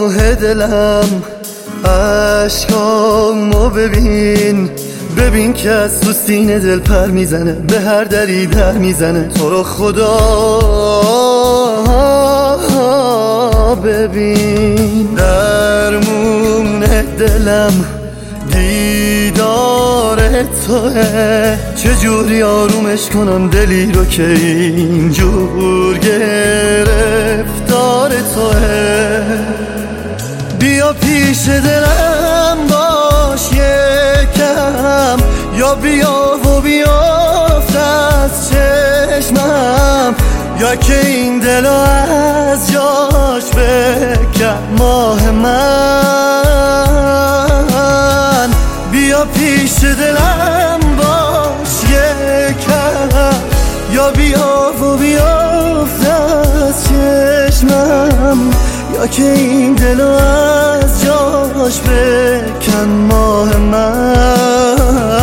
آه دلم عشقامو ببین که از تو سینه دل پر میزنه، به هر دری در میزنه. تو رو خدا ببین، درمون دلم دیدار توه. چجوری آرومش کنم دلی رو که اینجور گرفتار توه. بیا پیش دلم باش یکم، یا بیا و بیافت از چشمم، یا که این دل از جاش بکن ماه من. بیا پیش دلم باش یکم، یا بیا و بیافت از چشمم، یا که این دل از جاش بکن ماه من.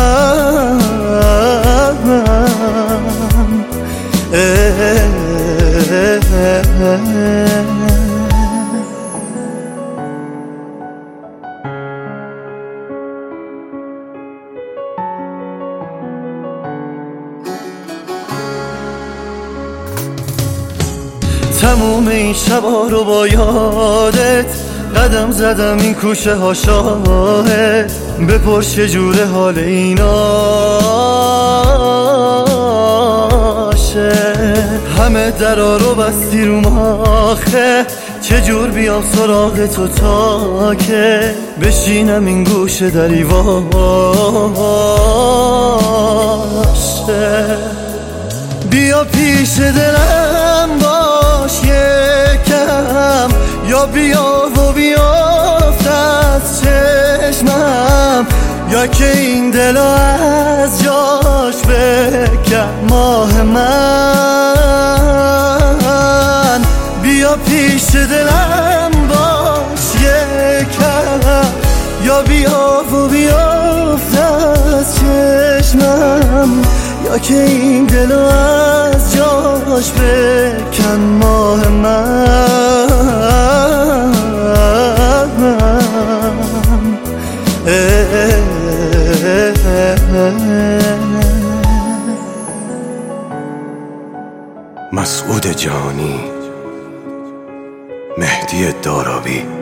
تموم این شبا رو با یادت قدم زدم، این کوچه ها شاهد. بپرس چجوره حال ایناشه، همه درا رو بستی رو آخه. چجور بیام سراغ تو تا که بشینم این گوشه دری واشه. بیا پیش دلم باش یکم، یا بیا و بیافت از چشمم، یا که این دل از جاش بکن ماه من. بیا پیش دلم باش یکم، یا بیا و بیافت از چشمم، یا که این دل از جاش بکن ماه من. مسعود جانی، مهدی دارابی.